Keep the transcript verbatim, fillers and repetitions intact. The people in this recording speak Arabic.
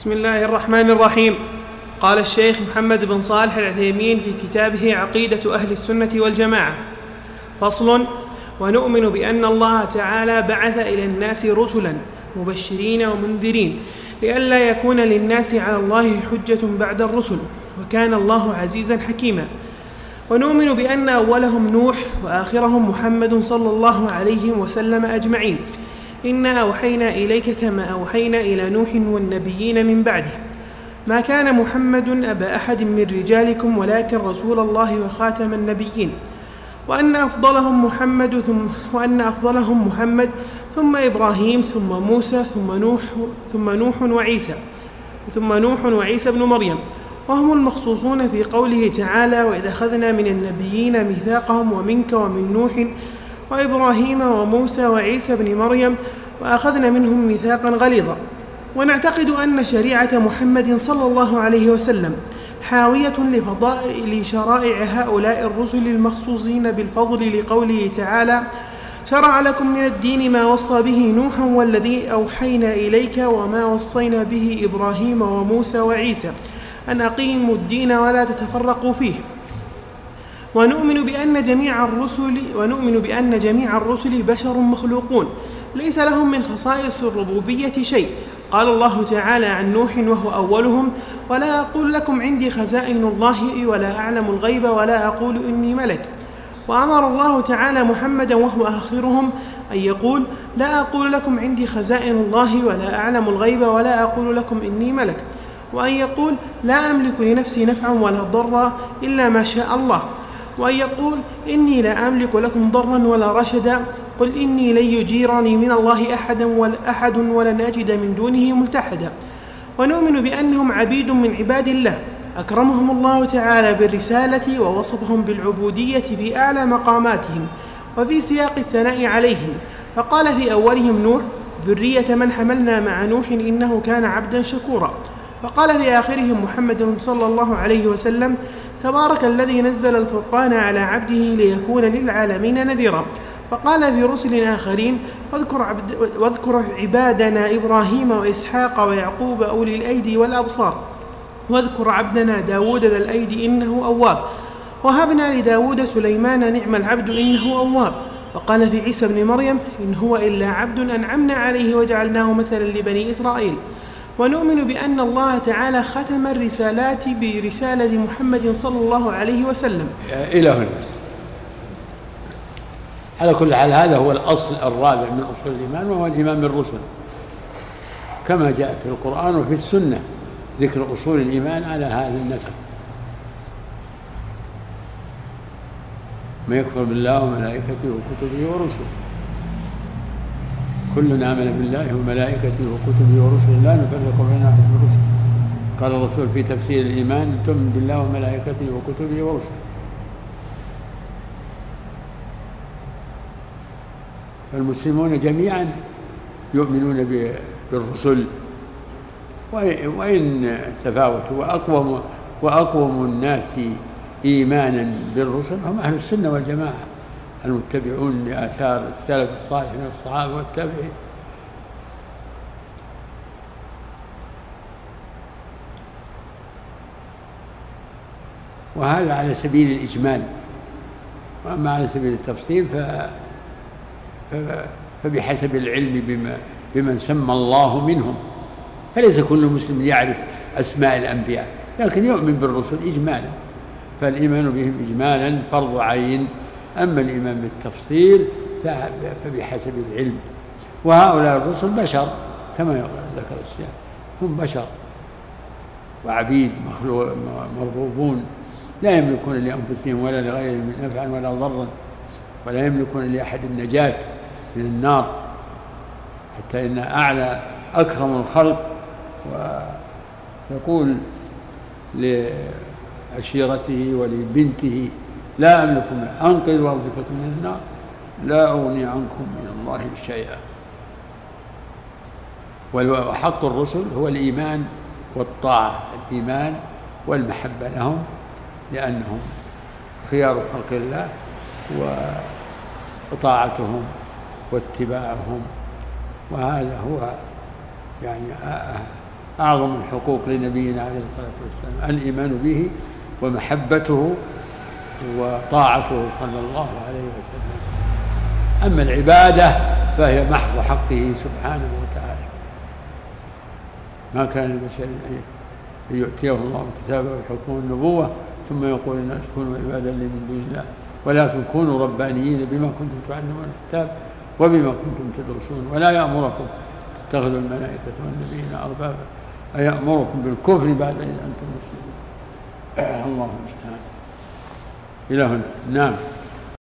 بسم الله الرحمن الرحيم. قال الشيخ محمد بن صالح العثيمين في كتابه عقيدة أهل السنة والجماعة: فصل. ونؤمن بأن الله تعالى بعث إلى الناس رسلا مبشرين ومنذرين لئلا يكون للناس على الله حجة بعد الرسل، وكان الله عزيزا حكيما. ونؤمن بأن أولهم نوح وآخرهم محمد صلى الله عليه وسلم أجمعين. إنا أوحينا إليك كما أوحينا إلى نوح والنبيين من بعده. ما كان محمد أبا أحد من رجالكم ولكن رسول الله وخاتم النبيين. وأن أفضلهم محمد ثم وأن أفضلهم محمد ثم إبراهيم ثم موسى ثم نوح ثم نوح وعيسى ثم نوح وعيسى ابن مريم، وهم المخصوصون في قوله تعالى: وإذا أخذنا من النبيين ميثاقهم ومنك ومن نوح وإبراهيم وموسى وعيسى ابن مريم وأخذنا منهم ميثاقا غليظا. ونعتقد أن شريعة محمد صلى الله عليه وسلم حاوية لفضائل شرائع هؤلاء الرسل المخصوصين بالفضل، لقوله تعالى: شرع لكم من الدين ما وصى به نوحا والذي أوحينا إليك وما وصينا به إبراهيم وموسى وعيسى أن أقيموا الدين ولا تتفرقوا فيه. ونؤمن بأن جميع الرسل ونؤمن بأن جميع الرسل بشر مخلوقون ليس لهم من خصائص الربوبية شيء. قال الله تعالى عن نوح وهو أولهم: ولا أقول لكم عندي خزائن الله ولا أعلم الغيب ولا أقول إني ملك. وأمر الله تعالى محمدا وهو آخرهم أن يقول: لا أقول لكم عندي خزائن الله ولا أعلم الغيب ولا أقول لكم إني ملك. وأن يقول: لا أملك لنفسي نفعا ولا ضرا إلا ما شاء الله. وأن يقول: إني لا أملك لكم ضرا ولا رشدا، قل إني لن يجيرني من الله أحدا ولا أحد ولن أجد من دونه ملتحدا. ونؤمن بأنهم عبيد من عباد الله أكرمهم الله تعالى بالرسالة ووصفهم بالعبودية في أعلى مقاماتهم وفي سياق الثناء عليهم، فقال في أولهم نوح: ذرية من حملنا مع نوح إنه كان عبدا شكورا. وقال في آخرهم محمد صلى الله عليه وسلم: تبارك الذي نزل الفرقان على عبده ليكون للعالمين نذيرا. فقال في رسل آخرين: واذكر, عبد واذكر عبادنا إبراهيم وإسحاق ويعقوب أولي الأيدي والأبصار، واذكر عبدنا داود ذا الأيدي إنه أواب، وهبنا لداود سليمان نعم العبد إنه أواب. وقال في عيسى بن مريم: إن هو إلا عبد أنعمنا عليه وجعلناه مثلا لبني إسرائيل. ونؤمن بأن الله تعالى ختم الرسالات برسالة محمد صلى الله عليه وسلم إلى هنا. على كل حال هذا هو الأصل الرابع من أصول الإيمان، وهو الإيمان بالرسل كما جاء في القرآن وفي السنة ذكر أصول الإيمان على هذا النسق. ما يكفر بالله وملائكته وكتبه ورسله، كلنا آمن بالله وملائكته وكتبه ورسله لا نفرق بين أحد من رسله. قال الرسول في تفسير الإيمان: تؤمن بالله وملائكته وكتبه ورسله. فالمسلمون جميعا يؤمنون بالرسل وإن تفاوتوا، وأقوم وأقوم الناس إيمانا بالرسل هم أهل السنة والجماعة المتبعون لآثار السلف الصالح من الصحابة والتابعين. وهذا على سبيل الإجمال. وأما على سبيل التفصيل ف... ف... فبحسب العلم بما بمن سمى الله منهم. فليس كل مسلم يعرف أسماء الأنبياء، لكن يؤمن بالرسل إجمالا، فالإيمان بهم إجمالا فرض عين. أما الإيمان بالتفصيل فبحسب العلم. وهؤلاء الرسل بشر كما ذكر الشيخ، هم بشر وعبيد مربوبون لا يملكون لأنفسهم ولا لغيرهم نفعا ولا ضرا، ولا يملكون لأحد النجاة من النار، حتى إن أعلى أكرم الخلق ويقول لعشيرته ولبنته: لا أملك أنقذوا أنفسكم من النار لا أغني عنكم من الله شيئا. وحق الرسل هو الإيمان والطاعة، الإيمان والمحبة لهم لأنهم خيار خلق الله، وطاعتهم واتباعهم. وهذا هو يعني أعظم الحقوق لنبينا عليه الصلاة والسلام الإيمان به ومحبته وطاعته صلى الله عليه وسلم. أما العبادة فهي محض حقه سبحانه وتعالى. ما كان لبشر أن يؤتيه الله كتابه والحكم والنبوة ثم يقول الناس كونوا عبادا لي من دون الله ولكن كونوا ربانيين بما كنتم تعلمون الكتاب وبما كنتم تدرسون ولا يأمركم تتخذوا الملائكة والنبيين أربابا أيأمركم بالكفر بعد إذ أنتم مسلمون. الله المستعان. إلى هنا. نعم.